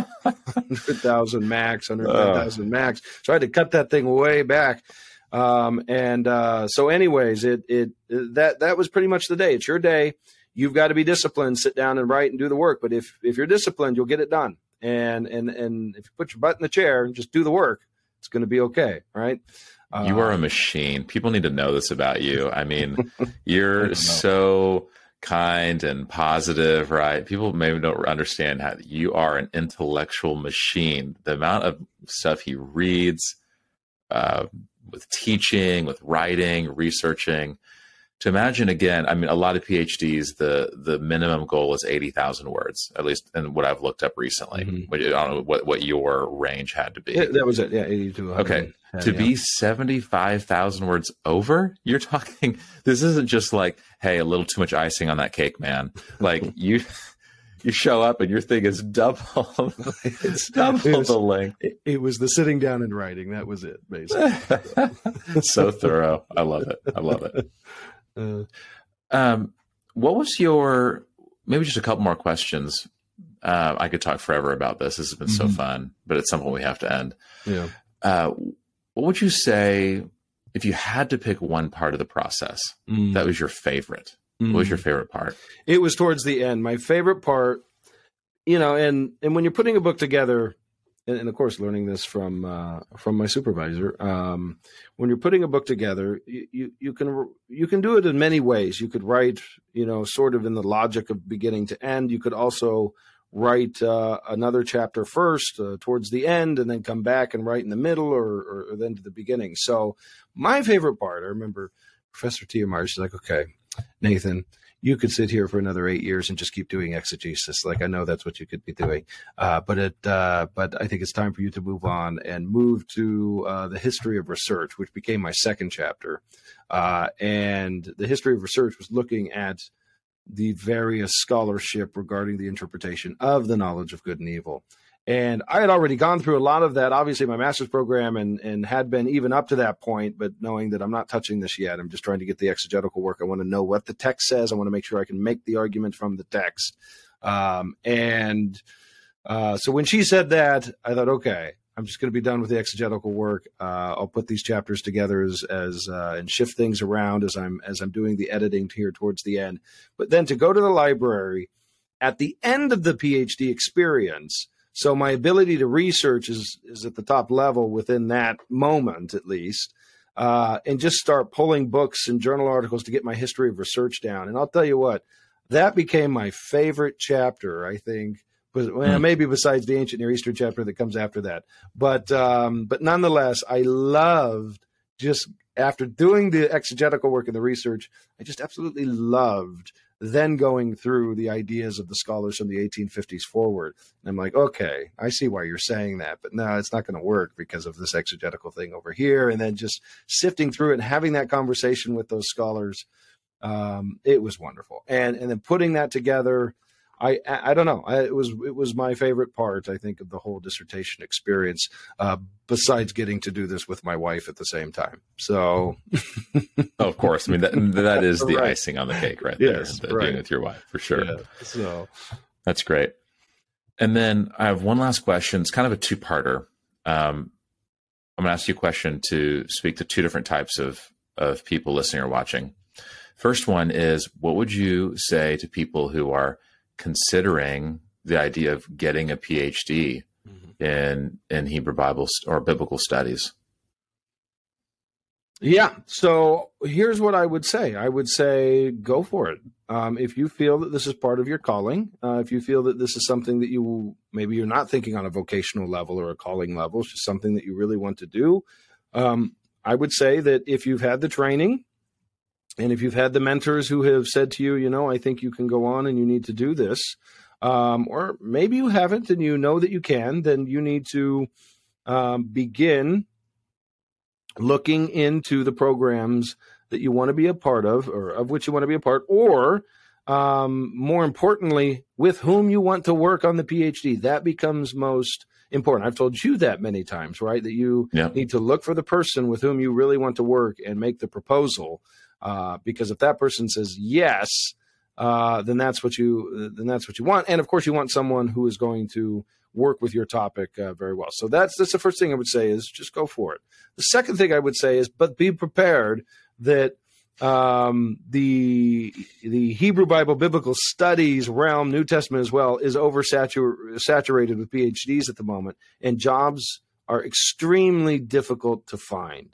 thousand max, one hundred ten thousand uh. max. So I had to cut that thing way back. Um, and uh, so anyways, it, it that that was pretty much the day. It's your day. You've got to be disciplined, sit down and write and do the work. But if, if you're disciplined, you'll get it done. And, and, and if you put your butt in the chair and just do the work, it's going to be okay. Right. You are a machine. People need to know this about you. I mean, you're so kind and positive, right? People maybe don't understand how you are an intellectual machine. The amount of stuff he reads, uh, with teaching, with writing, researching. To imagine again, I mean, a lot of PhDs, the the minimum goal is eighty thousand words, at least in what I've looked up recently. Mm-hmm. Which, I don't know what, what your range had to be. Yeah, that was it, yeah, eighty to one hundred. Okay, yeah, to yeah. be seventy-five thousand words over, you're talking, this isn't just like, hey, a little too much icing on that cake, man. Like you... You show up and your thing is double, it's double it was, the length. It, it was the sitting down and writing. That was it, basically. So thorough. I love it. I love it. Uh, um, what was your, maybe just a couple more questions. Uh, I could talk forever about this. This has been mm-hmm. so fun, but at some point we have to end. Yeah. Uh, what would you say if you had to pick one part of the process mm. that was your favorite? What was your favorite part? It was towards the end. My favorite part, you know, and, and when you're putting a book together, and, and of course, learning this from uh, from my supervisor. Um, when you're putting a book together, you, you you can you can do it in many ways. You could write, you know, sort of in the logic of beginning to end. You could also write uh, another chapter first uh, towards the end, and then come back and write in the middle, or, or, or then to the beginning. So my favorite part, I remember Professor Tiemeyer, she's like, okay, Nathan, you could sit here for another eight years and just keep doing exegesis. Like, I know that's what you could be doing. Uh, but it, uh, but I think it's time for you to move on and move to uh, the history of research, which became my second chapter. Uh, and the history of research was looking at the various scholarship regarding the interpretation of the knowledge of good and evil. And I had already gone through a lot of that, obviously my master's program, and, and had been even up to that point, but knowing that I'm not touching this yet, I'm just trying to get the exegetical work. I want to know what the text says. I want to make sure I can make the argument from the text. Um, and uh, so when she said that, I thought, okay, I'm just going to be done with the exegetical work. Uh, I'll put these chapters together as, as uh, and shift things around as I'm as I'm doing the editing here towards the end. But then to go to the library at the end of the PhD experience, so my ability to research is is at the top level within that moment, at least, uh, and just start pulling books and journal articles to get my history of research down. And I'll tell you what, that became my favorite chapter, I think. But well, maybe besides the ancient Near Eastern chapter that comes after that. But um, but nonetheless, I loved just after doing the exegetical work and the research, I just absolutely loved then going through the ideas of the scholars from the eighteen fifties forward. And I'm like, okay, I see why you're saying that, but no, it's not going to work because of this exegetical thing over here. And then just sifting through it and having that conversation with those scholars, um, it was wonderful. And and then putting that together, I, I don't know. I, it was it was my favorite part, I think, of the whole dissertation experience, uh, besides getting to do this with my wife at the same time. So, of course, I mean that that is the right. icing on the cake, right there. Yes, the, right. Being with your wife, for sure. Yeah, so that's great. And then I have one last question. It's kind of a two-parter. Um, I'm going to ask you a question to speak to two different types of of people listening or watching. First one is, what would you say to people who are considering the idea of getting a PhD mm-hmm. in in Hebrew Bible or biblical studies? Yeah. So here's what I would say. I would say go for it. Um, if you feel that this is part of your calling, uh, if you feel that this is something that you maybe you're not thinking on a vocational level or a calling level, it's just something that you really want to do. Um, I would say that if you've had the training, and if you've had the mentors who have said to you, you know, I think you can go on and you need to do this, um, or maybe you haven't and you know that you can, then you need to um, begin looking into the programs that you want to be a part of, or of which you want to be a part, or um, more importantly, with whom you want to work on the PhD. That becomes most important. I've told you that many times, right? That you yeah. need to look for the person with whom you really want to work and make the proposal. Uh, because if that person says yes, uh, then that's what you then that's what you want, and of course you want someone who is going to work with your topic uh, very well. So that's that's the first thing I would say is just go for it. The second thing I would say is, but be prepared that um, the the Hebrew Bible biblical studies realm, New Testament as well, is oversaturated saturated with PhDs at the moment, and jobs are extremely difficult to find.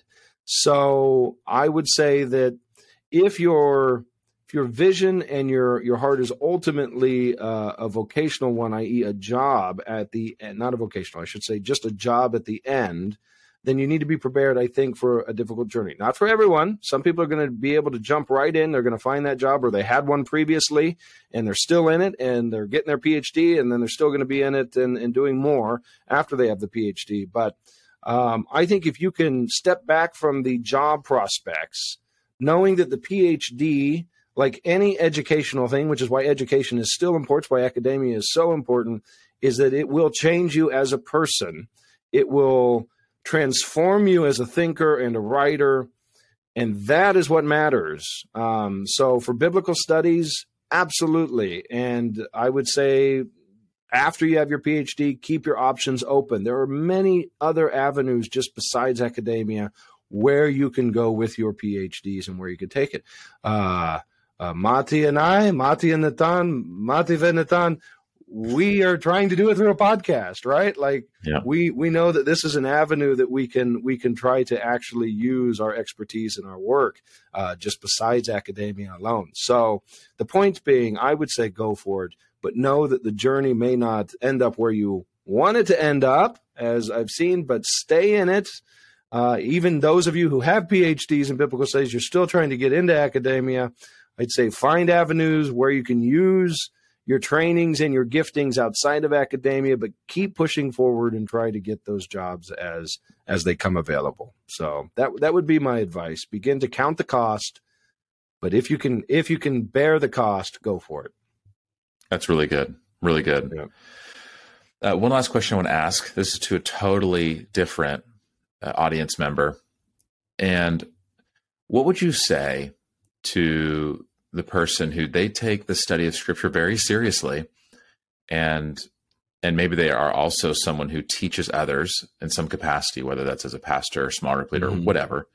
So I would say that if your if your vision and your your heart is ultimately uh, a vocational one, that is a job at the end, not a vocational, I should say, just a job at the end, then you need to be prepared, I think, for a difficult journey. Not for everyone. Some people are going to be able to jump right in. They're going to find that job, or they had one previously and they're still in it and they're getting their PhD, and then they're still going to be in it and, and doing more after they have the PhD. But um, I think if you can step back from the job prospects, knowing that the PhD, like any educational thing, which is why education is still important, why academia is so important, is that it will change you as a person. It will transform you as a thinker and a writer, and that is what matters. Um, so for biblical studies, absolutely. And I would say after you have your PhD, keep your options open. There are many other avenues just besides academia where you can go with your PhDs and where you can take it. Uh, uh, Mati and I, Mati and Natan, Mati and Natan, we are trying to do it through a podcast, right? Like yeah. we we know that this is an avenue that we can we can try to actually use our expertise in our work, uh, just besides academia alone. So the point being, I would say go for it, but know that the journey may not end up where you want it to end up, as I've seen, but stay in it. Uh, even those of you who have P H Ds in biblical studies, you're still trying to get into academia. I'd say find avenues where you can use your trainings and your giftings outside of academia, but keep pushing forward and try to get those jobs as as they come available. So that that would be my advice. Begin to count the cost, but if you can if you can bear the cost, go for it. That's really good. Really good. Yeah. Uh, one last question I want to ask. This is to a totally different uh, audience member. And what would you say to the person who they take the study of Scripture very seriously, and and maybe they are also someone who teaches others in some capacity, whether that's as a pastor, small group leader, mm-hmm. whatever,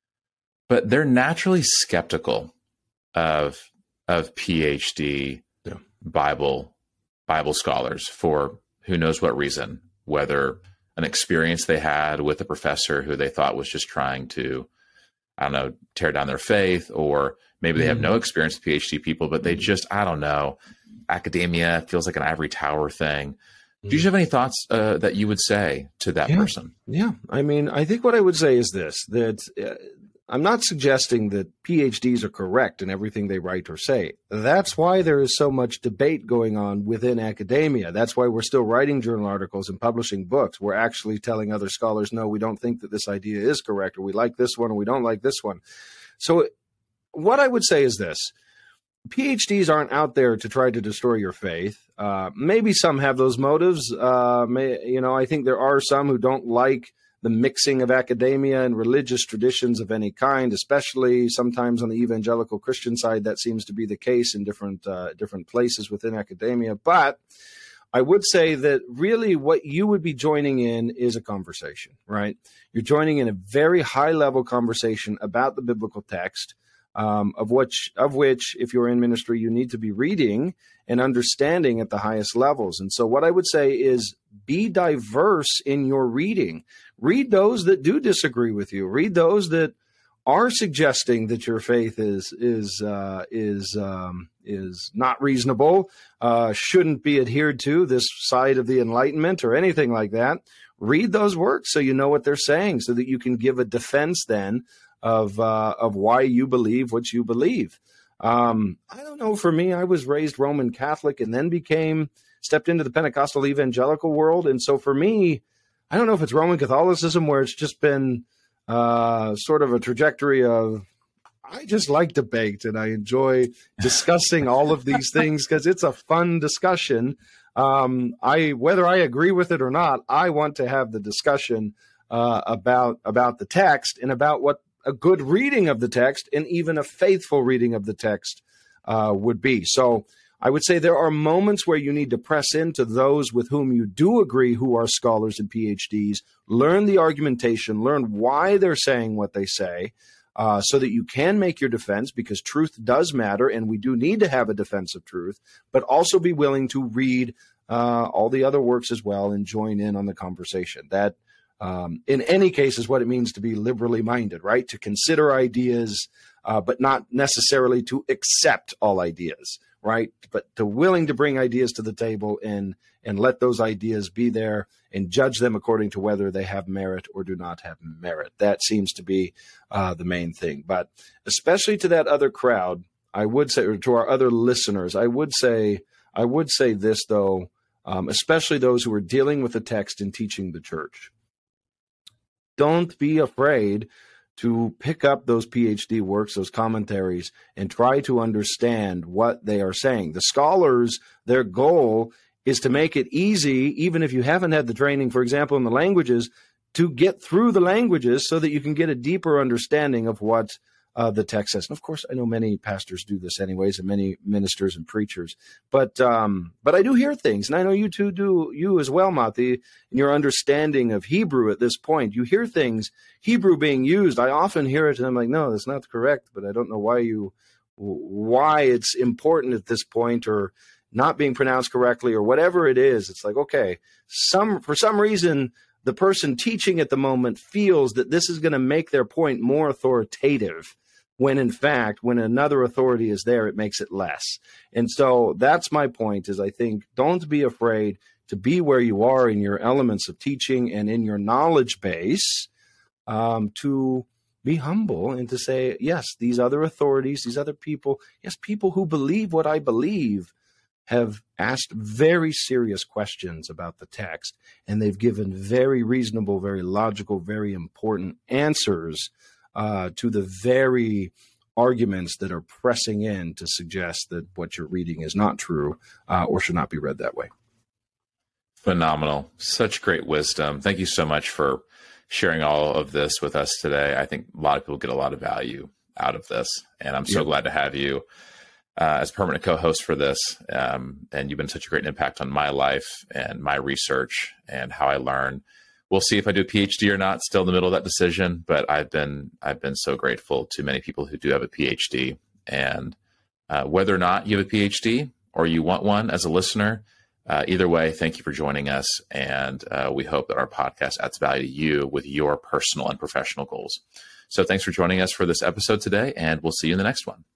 but they're naturally skeptical of of PhD yeah. Bible Bible scholars for who knows what reason, whether an experience they had with a professor who they thought was just trying to, I don't know, tear down their faith, or maybe they have no experience with PhD people, but they just, I don't know, academia feels like an ivory tower thing. Do you have any thoughts uh, that you would say to that yeah. person? Yeah. I mean, I think what I would say is this, that uh, I'm not suggesting that PhDs are correct in everything they write or say. That's why there is so much debate going on within academia. That's why we're still writing journal articles and publishing books. We're actually telling other scholars, no, we don't think that this idea is correct, or we like this one, or we don't like this one. So what I would say is this. PhDs aren't out there to try to destroy your faith. Uh, maybe some have those motives. Uh, may, you know, I think there are some who don't like the mixing of academia and religious traditions of any kind, especially sometimes on the evangelical Christian side. That seems to be the case in different uh, different places within academia. But I would say that really what you would be joining in is a conversation, right? You're joining in a very high-level conversation about the biblical text, um, of which, of which, if you're in ministry, you need to be reading and understanding at the highest levels. And so what I would say is be diverse in your reading. Read those that do disagree with you. Read those that are suggesting that your faith is is uh, is um, is not reasonable, uh, shouldn't be adhered to, this side of the Enlightenment or anything like that. Read those works so you know what they're saying, so that you can give a defense then of uh, of why you believe what you believe. Um, I don't know. For me, I was raised Roman Catholic and then became stepped into the Pentecostal evangelical world, and so for me, I don't know if it's Roman Catholicism where it's just been uh, sort of a trajectory of, I just like debate and I enjoy discussing all of these things because it's a fun discussion. Um, I whether I agree with it or not, I want to have the discussion uh, about about the text and about what a good reading of the text and even a faithful reading of the text uh, would be. So I would say there are moments where you need to press into those with whom you do agree, who are scholars and PhDs, learn the argumentation, learn why they're saying what they say, uh, so that you can make your defense, because truth does matter, and we do need to have a defense of truth, but also be willing to read uh, all the other works as well and join in on the conversation. That, um, in any case, is what it means to be liberally minded, right? To consider ideas, uh, but not necessarily to accept all ideas, right? But to willing to bring ideas to the table and and let those ideas be there and judge them according to whether they have merit or do not have merit. That seems to be uh, the main thing. But especially to that other crowd, I would say, or to our other listeners, I would say, I would say this though, um, especially those who are dealing with the text and teaching the church. Don't be afraid to pick up those PhD works, those commentaries, and try to understand what they are saying. The scholars, their goal is to make it easy, even if you haven't had the training, for example, in the languages, to get through the languages so that you can get a deeper understanding of what uh, the text says. And of course, I know many pastors do this anyways, and many ministers and preachers. But um, but I do hear things, and I know you two do, you as well, Mati, in your understanding of Hebrew at this point. You hear things, Hebrew being used. I often hear it, and I'm like, no, that's not correct, but I don't know why you, why it's important at this point, or not being pronounced correctly or whatever it is. It's like, okay, some for some reason, the person teaching at the moment feels that this is going to make their point more authoritative, when in fact, when another authority is there, it makes it less. And so that's my point, is I think don't be afraid to be where you are in your elements of teaching and in your knowledge base, um, to be humble and to say, yes, these other authorities, these other people, yes, people who believe what I believe have asked very serious questions about the text, and they've given very reasonable, very logical, very important answers uh, to the very arguments that are pressing in to suggest that what you're reading is not true uh, or should not be read that way. Phenomenal. Such great wisdom. Thank you so much for sharing all of this with us today. I think a lot of people get a lot of value out of this, and I'm so yep. glad to have you uh, as permanent co-host for this. Um, and you've been such a great impact on my life and my research and how I learn. We'll see if I do a PhD or not, still in the middle of that decision, but I've been, I've been so grateful to many people who do have a PhD, and uh, whether or not you have a PhD or you want one as a listener, uh, either way, thank you for joining us. And uh, we hope that our podcast adds value to you with your personal and professional goals. So thanks for joining us for this episode today, and we'll see you in the next one.